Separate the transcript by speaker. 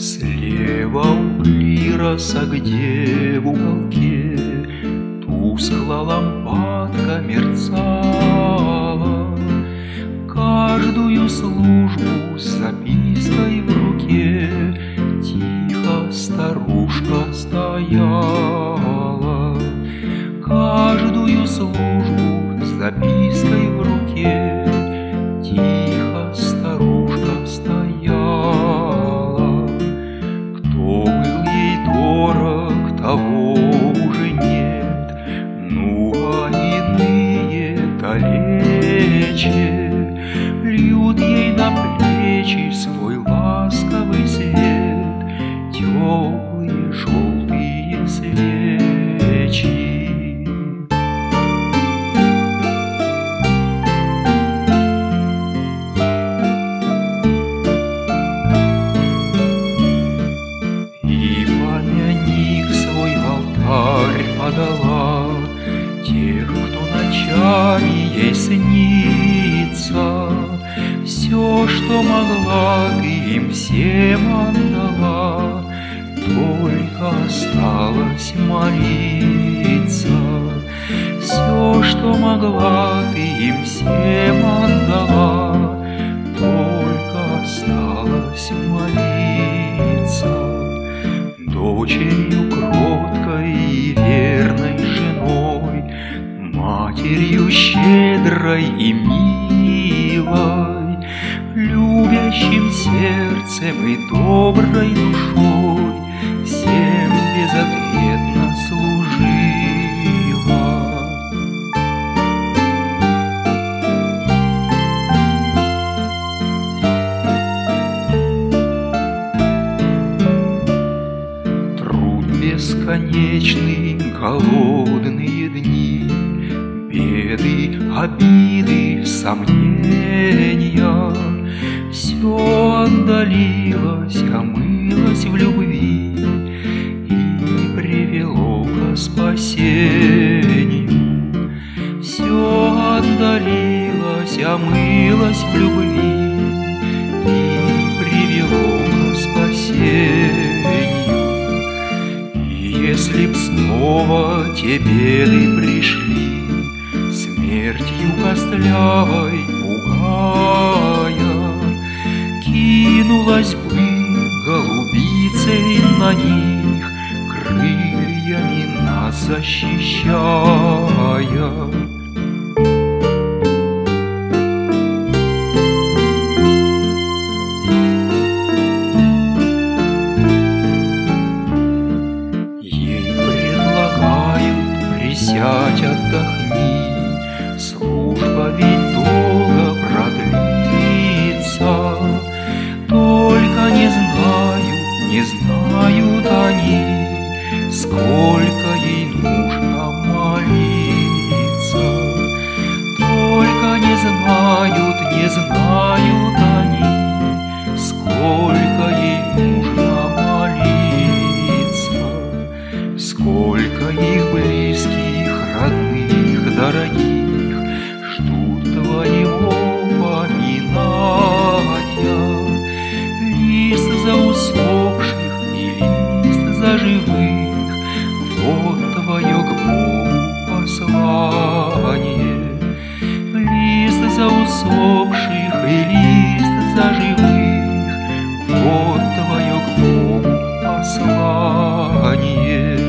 Speaker 1: Слева у клироса, где в уголке тускло лампадка мерцала, каждую службу с запиской в руке тихо старушка стояла. Каждую службу с запиской в руке тихо старушка стояла. Кто был ей дорог, того уже нет, ну а иные далече льют ей на плечи свой ласковый свет, теплые желтые свечи. Подала тех, кто ночами ей снится. Все, что могла, ты им всем отдала, только осталось молиться. Все, что могла, ты им всем отдала, только осталось молиться. Дочерью кроткой и верной женой, матерью щедрой и милой, любящим сердцем и доброй душой всем безответно служила. Бесконечные голодные дни, беды, обиды, сомнения, все отдалилось, омылось в любви и привело к спасению. Все отдалилось, омылось в любви и привело к спасению. Если б снова те беды пришли, смертью костлявой пугая, кинулась бы голубицей на них, крыльями нас защищая. Сядь, отдохни, служба ведь долго продлится. Только не знают они, сколько ей нужно молиться. Только не знают они, сколько ей нужно молиться. Сколько их близких, родных, дорогих ждут твоего поминания. Лист за усопших и лист за живых, вот твое к Богу послание. Лист за усопших и лист за живых, вот твое к Богу послание.